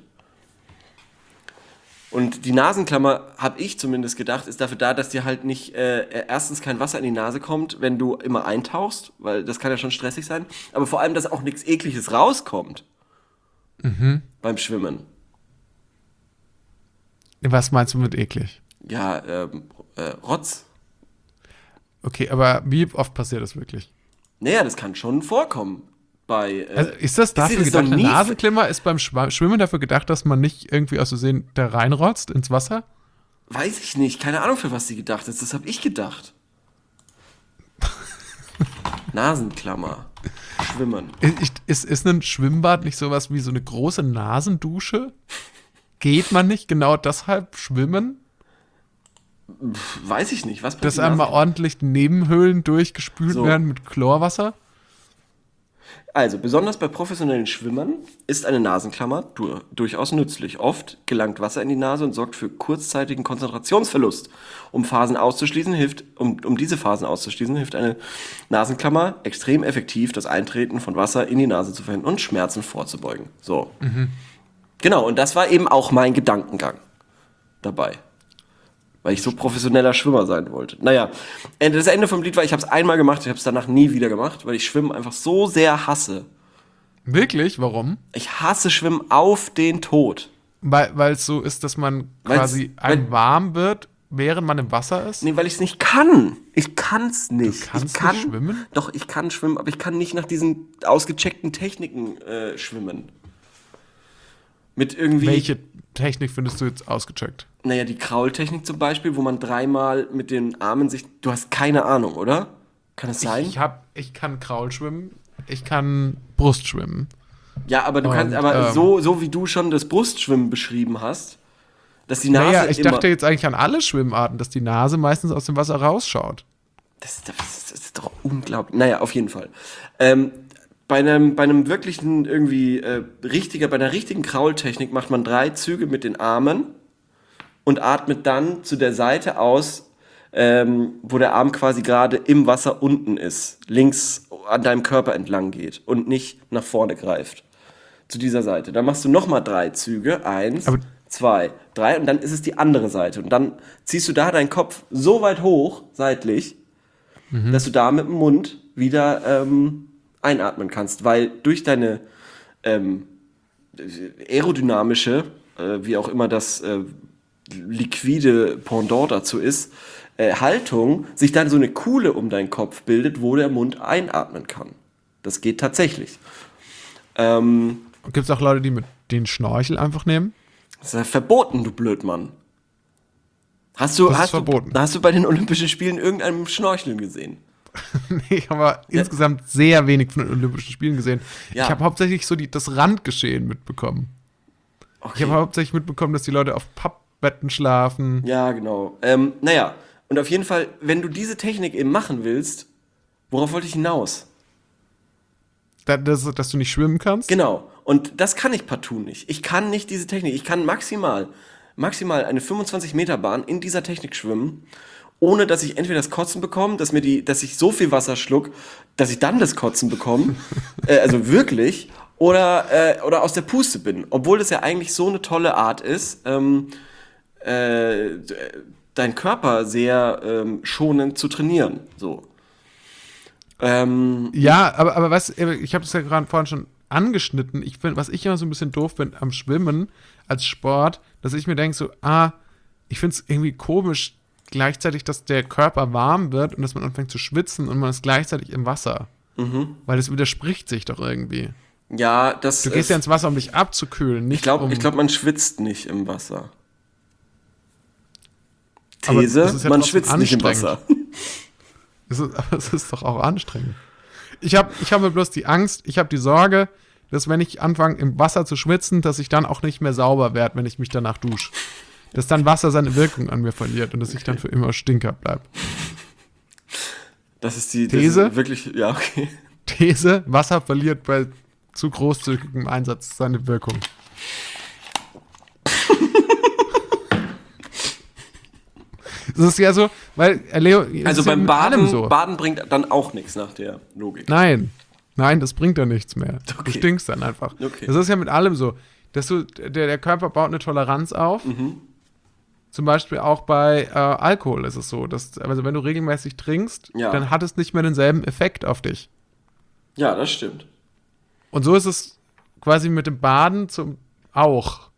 Und die Nasenklammer, habe ich zumindest gedacht, ist dafür da, dass dir halt nicht äh, erstens kein Wasser in die Nase kommt, wenn du immer eintauchst, weil das kann ja schon stressig sein, aber vor allem, dass auch nichts Ekliges rauskommt Mhm. beim Schwimmen. Was meinst du mit eklig? Ja, ähm, äh, Rotz. Okay, aber wie oft passiert das wirklich? Naja, das kann schon vorkommen. Bei, äh, Also ist das dafür dir das gedacht, noch eine nie- Nasenklimmer ist beim Schwa- Schwimmen dafür gedacht, dass man nicht irgendwie aus Versehen da reinrotzt ins Wasser? Weiß ich nicht, keine Ahnung, für was sie gedacht ist. Das habe ich gedacht. Nasenklammer. Schwimmen. Ist, ist, ist ein Schwimmbad nicht sowas wie so eine große Nasendusche? Geht man nicht genau deshalb schwimmen? Weiß ich nicht, was Dass passiert? einmal ordentlich die Nebenhöhlen durchgespült So. werden mit Chlorwasser? Also, besonders bei professionellen Schwimmern ist eine Nasenklammer du durchaus nützlich. Oft gelangt Wasser in die Nase und sorgt für kurzzeitigen Konzentrationsverlust. Um Phasen auszuschließen, hilft, um, um diese Phasen auszuschließen, hilft eine Nasenklammer extrem effektiv, das Eintreten von Wasser in die Nase zu verhindern und Schmerzen vorzubeugen. So. Genau, und das war eben auch mein Gedankengang dabei. Weil ich so professioneller Schwimmer sein wollte. Naja, das Ende vom Lied war, ich habe es einmal gemacht, ich habe es danach nie wieder gemacht, weil ich Schwimmen einfach so sehr hasse. Wirklich? Warum? Ich hasse Schwimmen auf den Tod. Weil weil es so ist, dass man Weil's- quasi weil- einem warm wird, während man im Wasser ist? Nee, weil ich es nicht kann. Ich kann's nicht. Du kannst ich kann, nicht schwimmen? Doch, ich kann schwimmen, aber ich kann nicht nach diesen ausgecheckten Techniken äh, schwimmen. Mit irgendwie... Welche Technik findest du jetzt ausgecheckt? Naja, die Kraultechnik zum Beispiel, wo man dreimal mit den Armen sich... Du hast keine Ahnung, oder? Kann es sein? Ich, hab, ich kann Kraulschwimmen, ich kann Brustschwimmen. Ja, aber du Und, kannst, aber ähm, so, so wie du schon das Brustschwimmen beschrieben hast, dass die Nase Naja, ich immer... dachte jetzt eigentlich an alle Schwimmarten, dass die Nase meistens aus dem Wasser rausschaut. Das, das, das ist doch unglaublich. Naja, auf jeden Fall. Ähm, bei einem, bei einem wirklichen irgendwie äh, richtiger, bei einer richtigen Kraultechnik macht man drei Züge mit den Armen und atmet dann zu der Seite aus, ähm, wo der Arm quasi gerade im Wasser unten ist, links an deinem Körper entlang geht und nicht nach vorne greift. Zu dieser Seite. Dann machst du nochmal drei Züge. Eins, Aber- zwei, drei und dann ist es die andere Seite. Und dann ziehst du da deinen Kopf so weit hoch, seitlich, dass du da mit dem Mund wieder ähm, einatmen kannst, weil durch deine ähm, aerodynamische, äh, wie auch immer das äh, liquide Pendant dazu ist, äh, Haltung, sich dann so eine Kuhle um deinen Kopf bildet, wo der Mund einatmen kann. Das geht tatsächlich. Ähm, Gibt es auch Leute, die mit den Schnorchel einfach nehmen? das ist ja verboten, du Blödmann. Hast du, Das ist hast, verboten. du, hast du bei den Olympischen Spielen irgendeinem Schnorcheln gesehen? Nee, ich habe insgesamt sehr wenig von den Olympischen Spielen gesehen. Ja. Ich habe hauptsächlich so die, das Randgeschehen mitbekommen. Ich Okay. habe hauptsächlich mitbekommen, dass die Leute auf Pappbetten schlafen. Ja, genau. Ähm, naja, und auf jeden Fall, wenn du diese Technik eben machen willst, worauf wollte ich hinaus? Da, dass, dass du nicht schwimmen kannst. Genau. Und das kann ich partout nicht. Ich kann nicht diese Technik. Ich kann maximal, maximal eine fünfundzwanzig Meter Bahn in dieser Technik schwimmen, ohne dass ich entweder das Kotzen bekomme, dass mir die, dass ich so viel Wasser schluck, dass ich dann das Kotzen bekomme, äh, also wirklich, oder, äh, oder aus der Puste bin. Obwohl das ja eigentlich so eine tolle Art ist, ähm, äh, deinen Körper sehr ähm, schonend zu trainieren. So. Ähm, Ja, aber, aber was, ich habe es ja gerade vorhin schon angeschnitten. Ich find, was ich immer so ein bisschen doof finde am Schwimmen als Sport, dass ich mir denke so, ah, ich finde es irgendwie komisch, gleichzeitig, dass der Körper warm wird und dass man anfängt zu schwitzen und man ist gleichzeitig im Wasser. mhm. Weil das widerspricht sich doch irgendwie. Ja, das Du gehst ja ins Wasser, um dich abzukühlen, nicht Ich glaube, um... ich glaub, man schwitzt nicht im Wasser. Aber These, das ist ja man trotzdem schwitzt nicht im anstrengend. Wasser. Es ist, aber es ist doch auch anstrengend. Ich habe ich hab bloß die Angst, ich habe die Sorge, dass wenn ich anfange im Wasser zu schwitzen, dass ich dann auch nicht mehr sauber werde, wenn ich mich danach dusche. dass dann Wasser seine Wirkung an mir verliert und dass ich dann für immer Stinker bleibe. Das ist die These? Das ist wirklich, ja, okay. These, Wasser verliert bei zu großzügigem Einsatz seine Wirkung. Das ist ja so, weil, äh, Leo, es Also ist ja beim mit allem Baden, so. Baden bringt dann auch nichts nach der Logik. Nein, nein, das bringt dann nichts mehr. Okay. Du stinkst dann einfach. Okay. Das ist ja mit allem so. Dass du, der, der Körper baut eine Toleranz auf. Mhm. Zum Beispiel auch bei äh, Alkohol ist es so. Dass, also wenn du regelmäßig trinkst, Ja. dann hat es nicht mehr denselben Effekt auf dich. Ja, das stimmt. Und so ist es quasi mit dem Baden zum, auch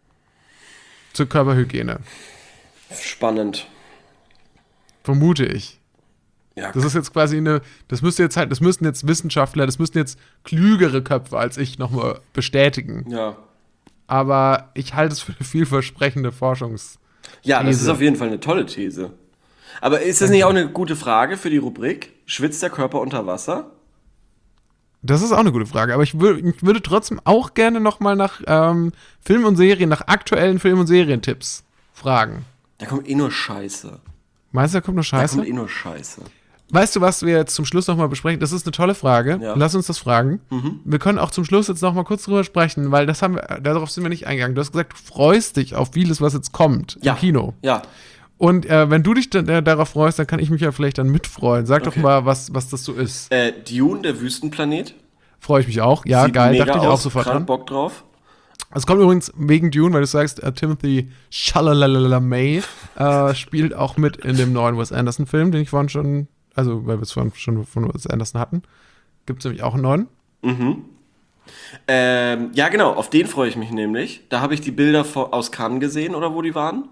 zur Körperhygiene. Spannend. Vermute ich. Ja, Das ist jetzt quasi eine, das müsste jetzt halt, das müssten jetzt Wissenschaftler, das müssten jetzt klügere Köpfe als ich nochmal bestätigen. ja. Aber ich halte es für eine vielversprechende Forschungs- Ja, das These. ist auf jeden Fall eine tolle These. Aber ist das nicht auch eine gute Frage für die Rubrik? Schwitzt der Körper unter Wasser? Das ist auch eine gute Frage, aber ich, wür ich würde trotzdem auch gerne nochmal nach ähm, Film und Serien, nach aktuellen Film- und Serientipps fragen. Da kommt eh nur Scheiße. Meinst du, da kommt noch Da Scheiße? kommt eh nur Scheiße. Weißt du, was wir jetzt zum Schluss nochmal besprechen? Das ist eine tolle Frage. Ja. Lass uns das fragen. Mhm. Wir können auch zum Schluss jetzt nochmal kurz drüber sprechen, weil das haben wir, darauf sind wir nicht eingegangen. Du hast gesagt, du freust dich auf vieles, was jetzt kommt Ja. im Kino. Ja. Und äh, wenn du dich dann, äh, darauf freust, dann kann ich mich ja vielleicht dann mitfreuen. Sag Okay. doch mal, was, was das so ist. Äh, Dune, der Wüstenplanet. Freue ich mich auch. Ja, Sieht geil. mega Dachte ich auch aus, sofort krank dran. Bock drauf. Es kommt übrigens wegen Dune, weil du sagst, äh, Timothy Chalalalame äh, spielt auch mit in dem neuen Wes Anderson-Film, den ich vorhin schon, also weil wir es vorhin schon von Wes Anderson hatten. Gibt es nämlich auch einen neuen. Mhm. Ähm, ja, genau, auf den freue ich mich nämlich. Da habe ich die Bilder vor, aus Cannes gesehen, oder wo die waren.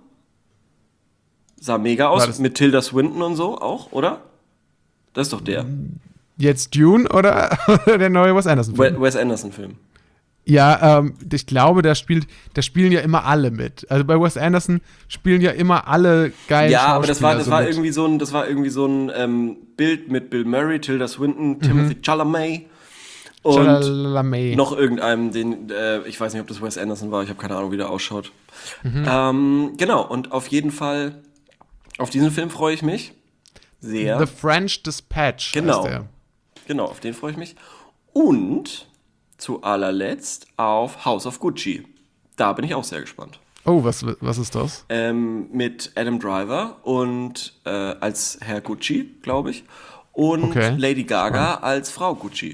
Sah mega War aus, das- mit Tilda Swinton und so auch, oder? Das ist doch der. Jetzt Dune oder der neue Wes Anderson-Film? We- Wes Anderson-Film. Ja, ähm, ich glaube, da spielt, da spielen ja immer alle mit. Also bei Wes Anderson spielen ja immer alle geilen Ja, aber das war, das Schauspieler war so mit. irgendwie so ein, das war irgendwie so ein ähm, Bild mit Bill Murray, Tilda Swinton, Timothy Chalamet und Chalalalame. noch irgendeinem, den, äh, ich weiß nicht, ob das Wes Anderson war, ich habe keine Ahnung, wie der ausschaut. Mhm. Ähm, genau, und auf jeden Fall, auf diesen Film freue ich mich sehr. The French Dispatch Genau. heißt der. Genau, auf den freue ich mich. Und zu allerletzt auf House of Gucci. Da bin ich auch sehr gespannt. Oh, was, was ist das? Ähm, mit Adam Driver und äh, als Herr Gucci, glaube ich. Und Okay. Lady Gaga als Frau Gucci.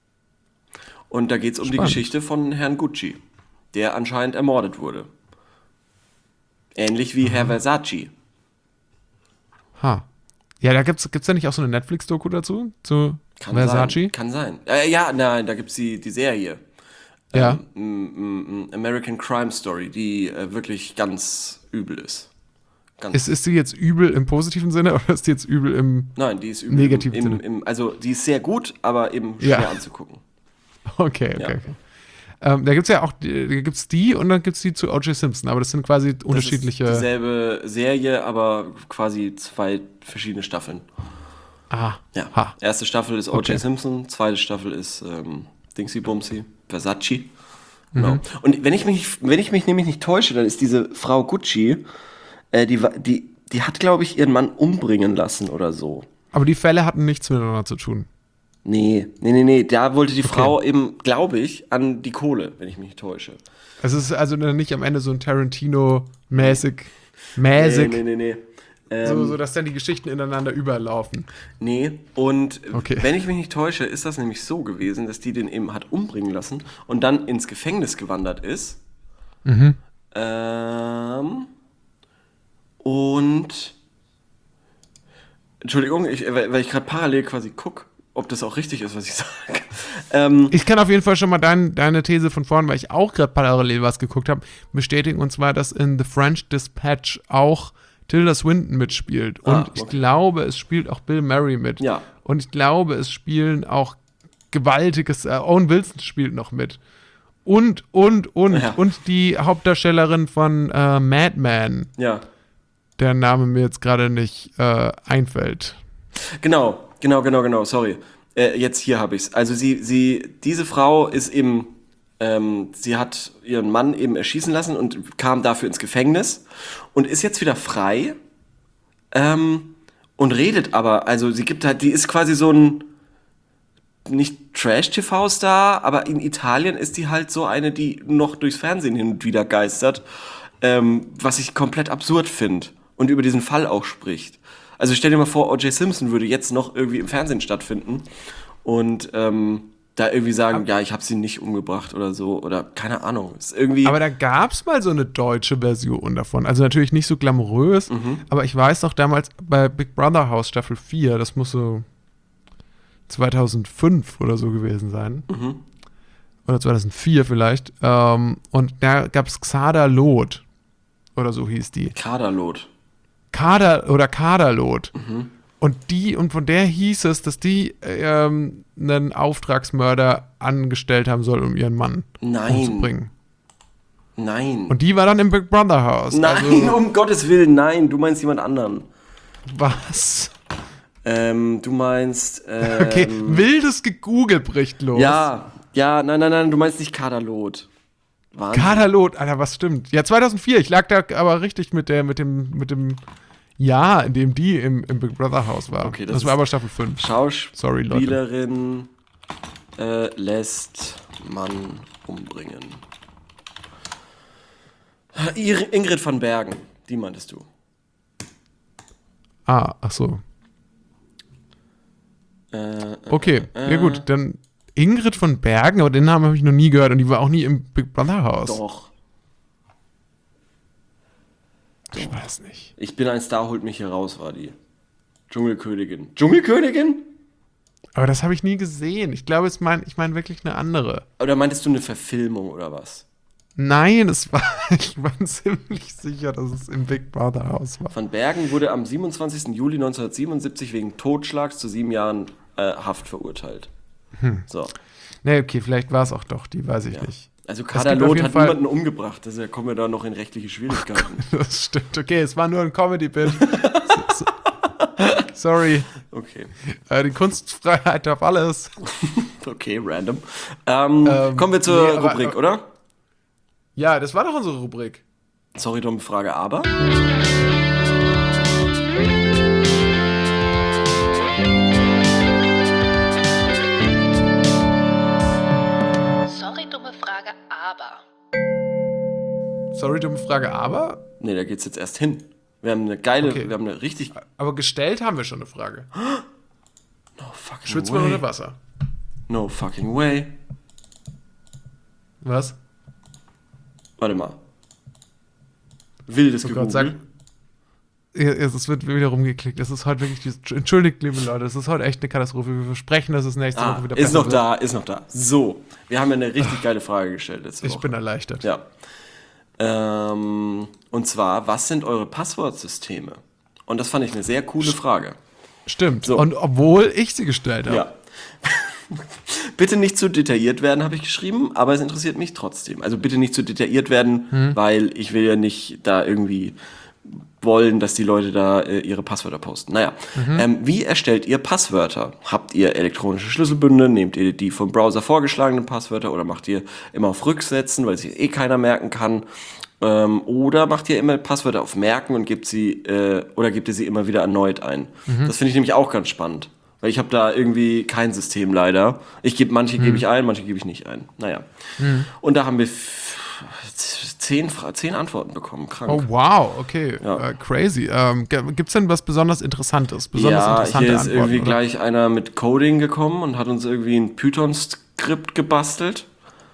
Und da geht es um die Spannend. Geschichte von Herrn Gucci, der anscheinend ermordet wurde. Ähnlich wie Herr Versace. Ha. Ja, da gibt's, gibt's da nicht auch so eine Netflix-Doku dazu? Zu Kann Versace? sein. Kann sein. Äh, ja, nein, da gibt es die, die Serie. Ja. Ähm, m- m- American Crime Story, die äh, wirklich ganz übel ist. Ganz Ist, ist die jetzt übel im positiven Sinne oder ist die jetzt übel im. Nein, die ist übel. Negativen im, Sinne. im, im, also die ist sehr gut, aber eben schwer Ja. anzugucken. Okay, okay, Ja. okay. Ähm, da gibt's ja auch, die- da gibt's die und dann gibt's die zu O J Simpson, aber das sind quasi Das unterschiedliche. ist dieselbe Serie, aber quasi zwei verschiedene Staffeln. Ah, Ja. ha. Erste Staffel ist O J Okay. Simpson, zweite Staffel ist ähm, Dingsy Bumsy, Versace. Mhm. Genau. Und wenn ich mich, wenn ich mich nämlich nicht täusche, dann ist diese Frau Gucci, äh, die, wa- die, die hat, glaube ich, ihren Mann umbringen lassen oder so. Aber die Fälle hatten nichts miteinander zu tun. Nee, nee, nee, nee. Da wollte die Frau eben, glaube ich, an die Kohle, wenn ich mich nicht täusche. Es ist also nicht am Ende so ein Tarantino-mäßig, mäßig, Nee, nee, nee, nee. Ähm, so, so, dass dann die Geschichten ineinander überlaufen. Nee, und Okay. wenn ich mich nicht täusche, ist das nämlich so gewesen, dass die den eben hat umbringen lassen und dann ins Gefängnis gewandert ist. Mhm. Ähm, und Entschuldigung, ich, weil weil ich gerade parallel quasi gucke, ob das auch richtig ist, was ich sage. Ähm, Ich kann auf jeden Fall schon mal dein, deine These von vorn, weil ich auch gerade parallel was geguckt habe, bestätigen. Und zwar, dass in The French Dispatch auch Tilda Swinton mitspielt. Und Ah, ich okay. glaube, es spielt auch Bill Murray mit. Ja. Und ich glaube, es spielen auch gewaltiges, äh, Owen Wilson spielt noch mit. Und, und, und, Ja. und die Hauptdarstellerin von äh, Mad Men, ja, der Name mir jetzt gerade nicht äh, einfällt. genau, genau, genau, genau, sorry. Äh, jetzt hier habe ich's. Also sie, sie, diese Frau ist eben ähm, sie hat ihren Mann eben erschießen lassen und kam dafür ins Gefängnis und ist jetzt wieder frei ähm, und redet aber, also sie gibt halt, die ist quasi so ein, nicht Trash-T V-Star, aber in Italien ist die halt so eine, die noch durchs Fernsehen hin und wieder geistert, ähm, was ich komplett absurd finde und über diesen Fall auch spricht. Also stell dir mal vor, O J Simpson würde jetzt noch irgendwie im Fernsehen stattfinden und ähm, da irgendwie sagen, ja, ich habe sie nicht umgebracht oder so oder keine Ahnung. Ist irgendwie. Aber da gab es mal so eine deutsche Version davon. Also natürlich nicht so glamourös, Mhm. aber ich weiß noch damals bei Big Brother House Staffel vier, das muss so zweitausendfünf oder so gewesen sein. Mhm. Oder zweitausendvier vielleicht. Ähm, und da gab es Xada Loth. Oder so hieß die. Kaderlot. Kader oder Kaderlot. Mhm. Und die, und von der hieß es, dass die ähm, einen Auftragsmörder angestellt haben soll, um ihren Mann Nein. umzubringen. Nein. Und die war dann im Big Brother Haus. nein, Also, um Gottes Willen, nein, du meinst jemand anderen. was? Ähm, du meinst. Ähm, Okay, wildes Gegoogle bricht los. Ja, ja, nein, nein, nein, du meinst nicht Kaderlot. Wahnsinn. Kaderlot, Alter, was stimmt? Ja, zweitausendvier, ich lag da aber richtig mit der, mit dem, mit dem Jahr, in dem die im, im Big Brother Haus war. Okay, das das war ist- aber Staffel fünf. Sorry, Leute. Schauspielerin äh, lässt Mann umbringen. Ir- Ingrid van Bergen, die meintest du. Ah, ach so. Äh, Okay, äh, ja gut, dann Ingrid von Bergen, aber den Namen habe ich noch nie gehört und die war auch nie im Big Brother Haus. Doch. Ich weiß nicht. Ich bin ein Star, holt mich hier raus, war die. Dschungelkönigin. Dschungelkönigin? Aber das habe ich nie gesehen. Ich glaube, es mein, ich meine wirklich eine andere. Oder meintest du eine Verfilmung oder was? Nein, es war, ich war ziemlich sicher, dass es im Big Brother Haus war. Van Bergen wurde am siebenundzwanzigsten Juli neunzehnhundertsiebenundsiebzig wegen Totschlags zu sieben Jahren äh, Haft verurteilt. So. Nee, okay, vielleicht war es auch doch, die weiß ich Ja. nicht. Also gibt auf Kaderlot jeden hat Fall- niemanden umgebracht, also kommen wir da noch in rechtliche Schwierigkeiten. Das stimmt, okay, es war nur ein Comedy-Bit. So- so- Sorry, Okay, äh, die Kunstfreiheit darf alles. okay, random. Ähm, Ähm, kommen wir zur nee, aber- Rubrik, oder? Ja, das war doch unsere Rubrik. Sorry, dumme Frage, aber? Sorry, dumme Frage, aber. Sorry, dumme Frage, aber, Nee, da geht's jetzt erst hin. Wir haben eine geile, Okay. wir haben eine richtig... aber gestellt haben wir schon eine Frage. No fucking Schwitzt man way. unter Wasser? No fucking way. Was? Warte mal. Wildes Oh Gott, Gegoogle. sag- Ja, es wird wieder rumgeklickt. Es ist heute wirklich, dieses- entschuldigt, liebe Leute, es ist heute echt eine Katastrophe. Wir versprechen, dass es nächste Ah, Woche wieder ist besser noch wird. da, ist noch da. So, wir haben eine richtig geile Frage gestellt letzte Ich Woche. bin erleichtert. Ja. Ähm, und zwar, was sind eure Passwortsysteme? Und das fand ich eine sehr coole Frage. Stimmt. So. Und obwohl ich sie gestellt habe. Ja. Bitte nicht zu detailliert werden, habe ich geschrieben, aber es interessiert mich trotzdem. Also bitte nicht zu detailliert werden, Hm. weil ich will ja nicht da irgendwie wollen, dass die Leute da äh, ihre Passwörter posten. Naja, Mhm. ähm, wie erstellt ihr Passwörter? Habt ihr elektronische Schlüsselbünde? Nehmt ihr die vom Browser vorgeschlagenen Passwörter oder macht ihr immer auf Rücksetzen, weil sich eh keiner merken kann? Ähm, oder macht ihr immer Passwörter auf Merken und gebt sie äh, oder gebt ihr sie immer wieder erneut ein? Mhm. Das finde ich nämlich auch ganz spannend. Weil ich habe da irgendwie kein System leider. Ich gebe manche Mhm. gebe ich ein, manche gebe ich nicht ein. Naja. Und da haben wir f- zehn, Fra- zehn Antworten bekommen. Krank. Oh, wow, okay. Ja. Äh, crazy. Ähm, Gibt es denn was besonders Interessantes? Besonders ja, interessante hier ist Antworten, irgendwie oder? gleich einer mit Coding gekommen und hat uns irgendwie ein Python-Skript gebastelt.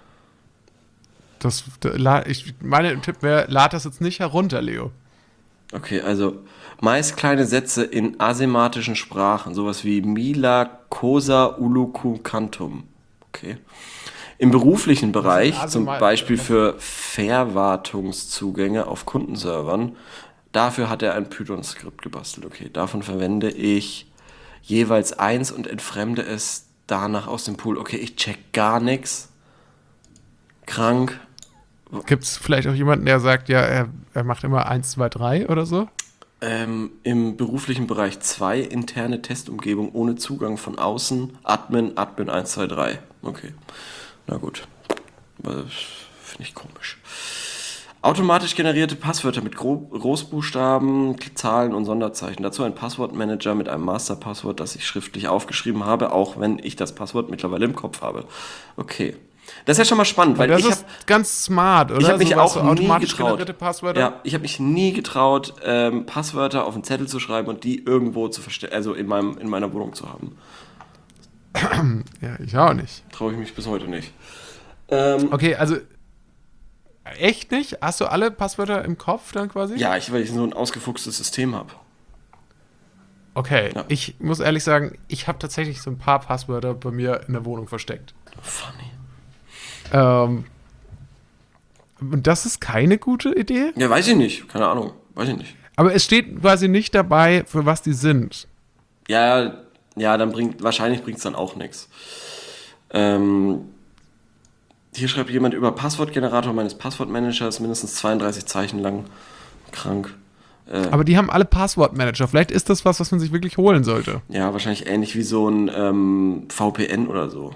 Das, da, la- ich, meine Tipp wäre, lad das jetzt nicht herunter, Leo. Okay, also meist kleine Sätze in asematischen Sprachen, sowas wie Mila Cosa Uluku Cantum. Okay. Im beruflichen Bereich, zum Asema- Beispiel für Verwartungszugänge auf Kundenservern, dafür hat er ein Python-Skript gebastelt. Okay, davon verwende ich jeweils eins und entfremde es danach aus dem Pool. Okay, ich check gar nichts. Krank. Gibt es vielleicht auch jemanden, der sagt, ja, er, er macht immer eins, zwei, drei oder so? Ähm, Im beruflichen Bereich zwei interne Testumgebung ohne Zugang von außen. Admin, Admin eins, zwei, drei. Okay, na gut. Finde ich komisch. Automatisch generierte Passwörter mit Gro- Großbuchstaben, Zahlen und Sonderzeichen. Dazu ein Passwortmanager mit einem Masterpasswort, das ich schriftlich aufgeschrieben habe, auch wenn ich das Passwort mittlerweile im Kopf habe. Okay. Das ist ja schon mal spannend, weil das ich ist hab, ganz smart, oder? ich habe mich So, weißt auch du, nie automatisch getraut. generierte Passwörter. Ja, ich habe mich nie getraut, ähm, Passwörter auf einen Zettel zu schreiben und die irgendwo zu verstellen, also in meinem in meiner Wohnung zu haben. Ja, ich auch nicht. Traue ich mich bis heute nicht. Ähm, Okay, also echt nicht? Hast du alle Passwörter im Kopf dann quasi? ja, ich, weil ich so ein ausgefuchstes System habe. Okay, Ja. ich muss ehrlich sagen, ich habe tatsächlich so ein paar Passwörter bei mir in der Wohnung versteckt. Funny. Ähm, und das ist keine gute Idee? Ja, weiß ich nicht. Keine Ahnung. Weiß ich nicht. Aber es steht quasi nicht dabei, für was die sind. Ja, ja, dann bringt, wahrscheinlich bringt es dann auch nichts. Ähm, hier schreibt jemand über Passwortgenerator meines Passwortmanagers, mindestens zweiunddreißig Zeichen lang. Krank. Äh, Aber die haben alle Passwortmanager. Vielleicht ist das was, was man sich wirklich holen sollte. ja, wahrscheinlich ähnlich wie so ein ähm, V P N oder so.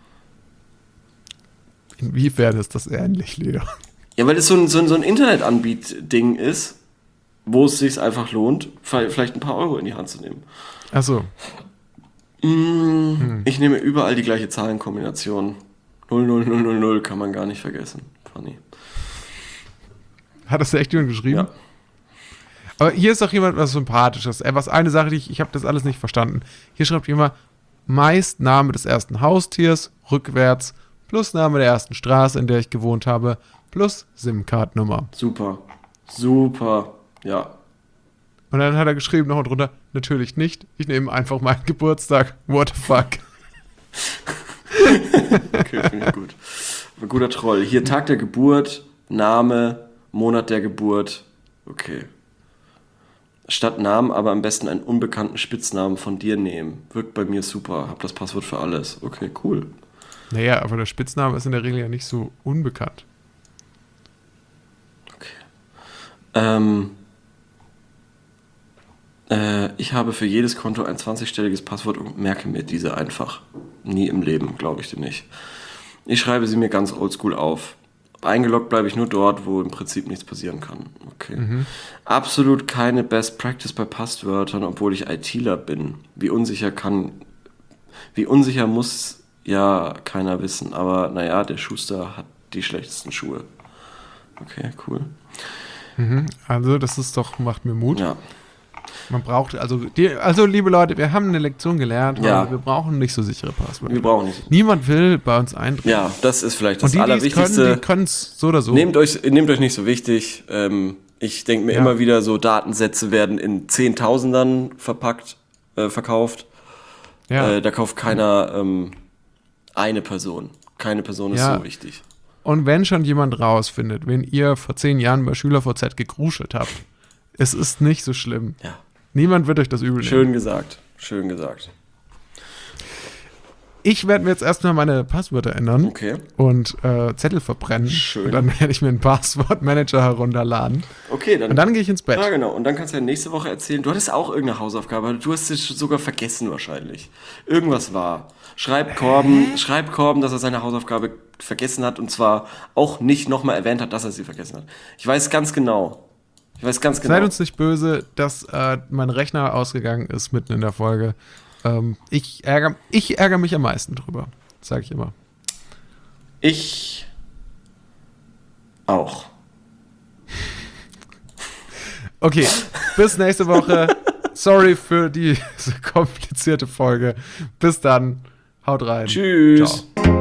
Inwiefern ist das ähnlich, Leo? Ja, weil es so ein, so ein, so ein Internetanbiet-Ding ist, wo es sich einfach lohnt, vielleicht ein paar Euro in die Hand zu nehmen. Achso. Mm, Ich nehme überall die gleiche Zahlenkombination. null null null null null kann man gar nicht vergessen. Funny. Hat das echt jemand geschrieben? Ja. Aber hier ist doch jemand was Sympathisches. Äh, was eine Sache, die ich, ich habe das alles nicht verstanden. Hier schreibt jemand, meist Name des ersten Haustiers, rückwärts, plus Name der ersten Straße, in der ich gewohnt habe, plus SIM-Card-Nummer. Super. Super. Ja. Und dann hat er geschrieben noch drunter, natürlich nicht, ich nehme einfach meinen Geburtstag. What the fuck? Okay, finde ich gut. Ein guter Troll. Hier Tag der Geburt, Name, Monat der Geburt. Okay. Statt Namen aber am besten einen unbekannten Spitznamen von dir nehmen. Wirkt bei mir super. Hab das Passwort für alles. Okay, cool. Naja, aber der Spitzname ist in der Regel ja nicht so unbekannt. Ähm, äh, ich habe für jedes Konto ein zwanzigstelliges Passwort und merke mir diese einfach. Nie im Leben, glaube ich dir nicht. Ich schreibe sie mir ganz oldschool auf. Eingeloggt bleibe ich nur dort, wo im Prinzip nichts passieren kann. Okay. Mhm. Absolut keine Best Practice bei Passwörtern, obwohl ich ITler bin. Wie unsicher kann, wie unsicher muss ja keiner wissen. Aber naja, der Schuster hat die schlechtesten Schuhe. Okay, cool. Mhm. Also, das ist doch, macht mir Mut. Ja. Man braucht, also, die, also, liebe Leute, wir haben eine Lektion gelernt, Ja. wir brauchen nicht so sichere Passwörter. Wir brauchen nicht. Niemand will bei uns eindringen. Ja, das ist vielleicht Und das die, die es Allerwichtigste. können, die können es so oder so. Nehmt euch, nehmt euch nicht so wichtig. Ähm, ich denke mir Ja. immer wieder, so Datensätze werden in Zehntausendern verpackt, äh, verkauft. ja. Äh, da kauft keiner ähm, eine Person. Keine Person ist Ja. so wichtig. Und wenn schon jemand rausfindet, wen ihr vor zehn Jahren bei SchülerVZ gegruschelt habt, es ist nicht so schlimm. Ja. Niemand wird euch das übel nehmen. Schön gesagt. Schön gesagt. Ich werde mir jetzt erstmal meine Passwörter ändern Okay. und äh, Zettel verbrennen. Schön. Und dann werde ich mir einen Passwortmanager herunterladen. Okay, dann. Und dann gehe ich ins Bett. Ja, genau. Und dann kannst du ja nächste Woche erzählen. Du hattest auch irgendeine Hausaufgabe. Du hast es sogar vergessen wahrscheinlich. Irgendwas war. Schreib Korben, schreib Korben, dass er seine Hausaufgabe vergessen hat. Und zwar auch nicht nochmal erwähnt hat, dass er sie vergessen hat. Ich weiß ganz genau. Ich weiß ganz genau. Seid uns nicht böse, dass äh, mein Rechner ausgegangen ist mitten in der Folge. Ähm, ich, ärgere, ich ärgere mich am meisten drüber. Sage ich immer. Ich auch. Okay, bis nächste Woche. Sorry für diese komplizierte Folge. Bis dann. Haut rein. Tschüss. Ciao.